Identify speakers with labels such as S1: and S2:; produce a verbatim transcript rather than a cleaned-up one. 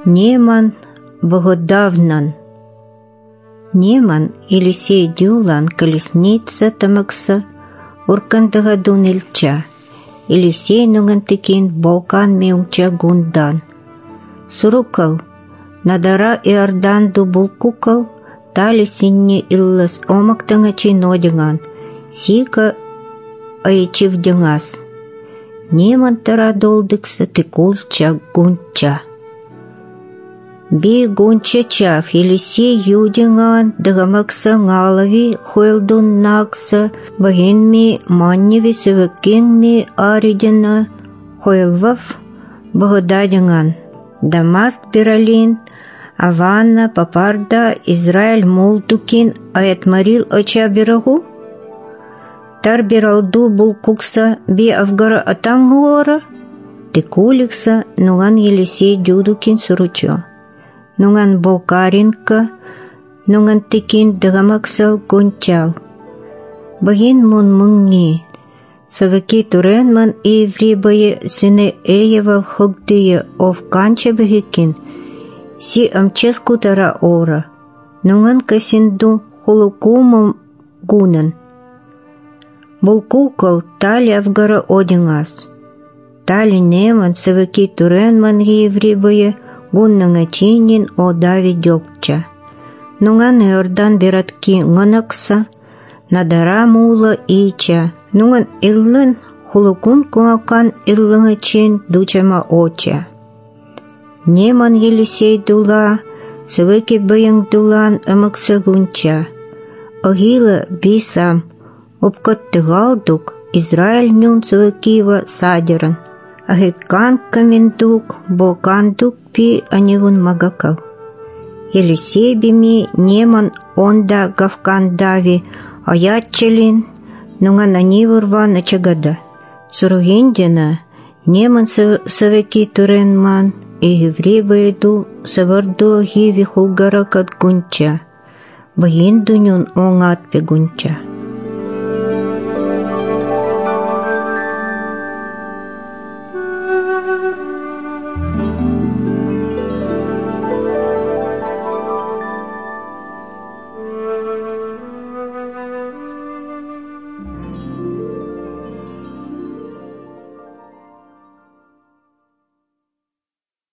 S1: Неман Богодавнан. Неман Елисей дюлан колесница тамакса уркандагадун илча. Елисей нугантыкин Балкан меунча гундан. Сурукал надара Иордан дубулкукал тали синне иллас омактanga чинодинган. Сика айчивдингас. Неман тара долдыкса тыкулча гунча. Би гунча чав Елисей юдинган дагамакса нгалави хуэлдун накса багинми манневи сывыккинми аридина хуэлвав богодадинган. Дамаск биралин Аванна папарда Израиль мултукин аятмарил оча бирагу. Тар биралду булкукса би авгара атамгуора. Текуликса нуган Елисей дюдукин суручо. Нуган Бокаринка, нуган текин дагамаксал гончал. Багин мун мунги. Саваки туренман иври бае сыне эевал хогдые овканча бегикин. Си амческу тара ора. Нуган касинду хулукумам гунан. Булкукал тали авгара одингас. Тали неман саваки туренман иври бае гуннanga чинин о дави дёгча. Нуган Иордан биратки нганакса, надара мула ича. Нуган иллын хулукун куакан иллынга чин дучама оча. Неман Елисей дула, сывыки быян дулан амакса гунча. Огила бисам, обкоттыгалдук Израиль нюн сывыкива садеран. Агиткан камендук, бокандук пи анивун магакал. Елисей бими неман онда гавкан дави, аятчелин, нуган анивурва начагада. Суругиндина неман савеки туренман, и еврей баеду саварду гиви хулгара кат гунча. Багиндунюн онгат пе гунча.